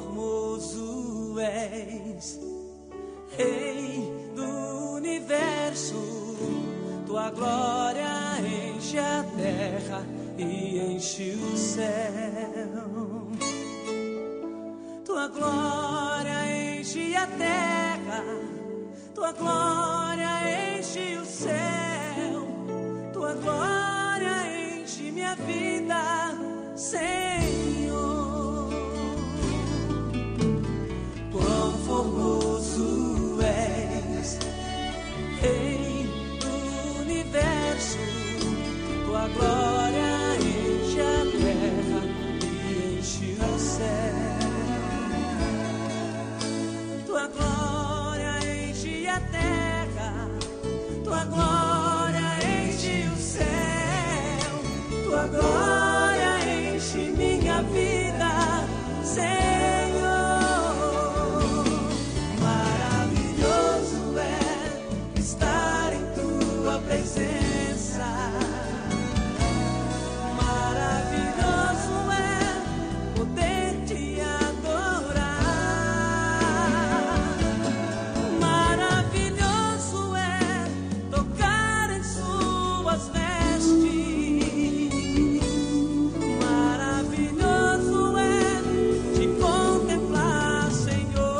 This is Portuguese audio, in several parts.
formoso és, Rei do universo. Tua glória enche a terra e enche o céu. Tua glória enche a terra, tua glória enche o céu. Tua glória enche minha vida, Senhor. Quão formoso és, Rei do universo. Tua glória enche a terra e enche o céu. Tua glória enche a terra, tua glória enche o céu. Tua glória enche minha vida, Senhor. Maravilhoso é estar em tua presença. Maravilhoso é poder te adorar. Maravilhoso é tocar em suas vestes. Maravilhoso é te contemplar, Senhor.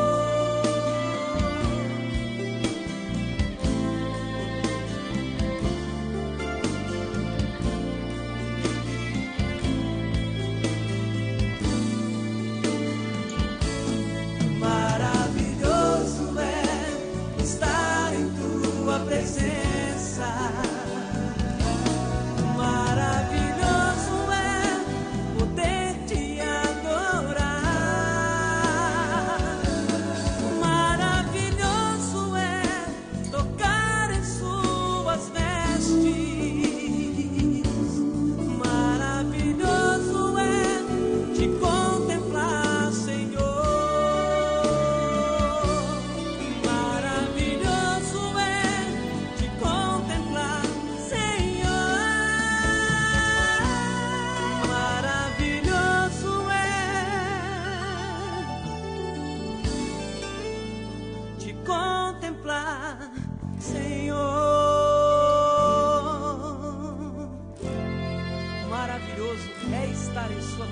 Maravilhoso é estar em tua presença. Maravilhoso é poder te adorar. Maravilhoso é tocar em suas vestes. Maravilhoso é te contemplar, Senhor. Maravilhoso é te contemplar, Senhor. Maravilhoso é te contemplar, Senhor. Maravilhoso é estar em sua